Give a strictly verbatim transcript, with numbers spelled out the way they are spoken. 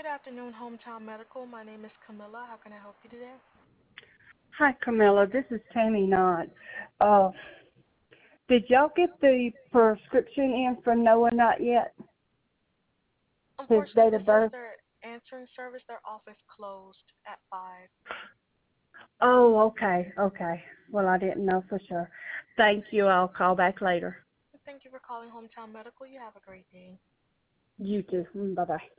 Good afternoon, Hometown Medical. My name is Camilla. How can I help you today? Hi, Camilla. This is Tammy Knott. Uh, did y'all get the prescription in from Noah Not yet? His Unfortunately, date this of is birth? their answering service. Their office closed at five. Oh, okay, okay. Well, I didn't know for sure. Thank you. I'll call back later. Thank you for calling Hometown Medical. You have a great day. You too. Bye bye.